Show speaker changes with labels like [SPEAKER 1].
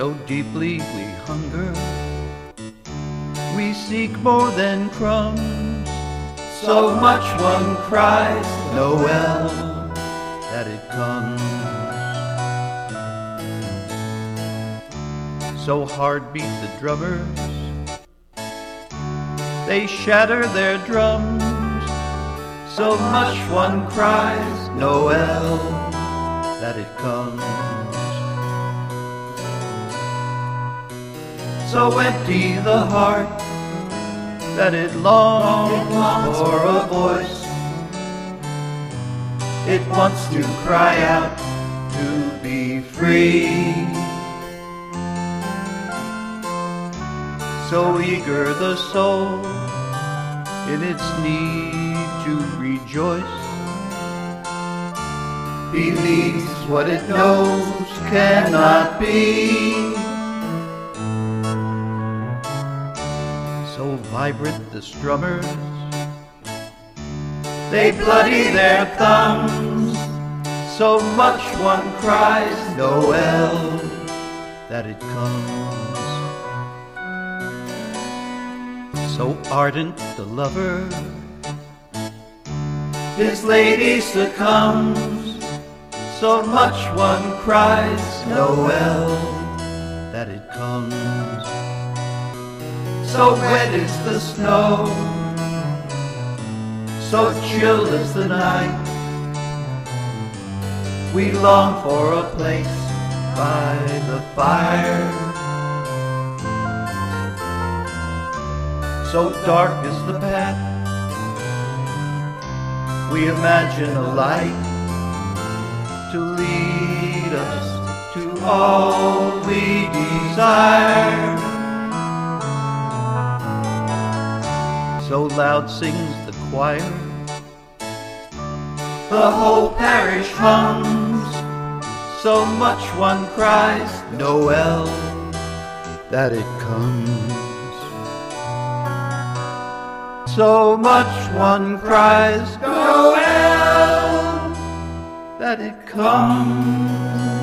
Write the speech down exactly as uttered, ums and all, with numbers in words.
[SPEAKER 1] So deeply we hunger, we seek more than crumbs. So much one cries, Noel, that it comes. So hard beat the drummers, they shatter their drums. So much one cries, Noel, that it comes. So empty the heart that it longs for a voice. It wants to cry out to be free. So eager the soul in its need to rejoice, believes what it knows cannot be. So vibrant the strummers, they bloody their thumbs. So much one cries, Noel, that it comes. So ardent the lover, his lady succumbs. So much one cries, Noel, that it comes. So wet is the snow, so chill is the night. We long for a place by the fire. So dark is the path, we imagine a light to lead us to all we desire. So loud sings the choir, the whole parish hums. So much one cries, Noel, that it comes. So much one cries, Noel, that it comes.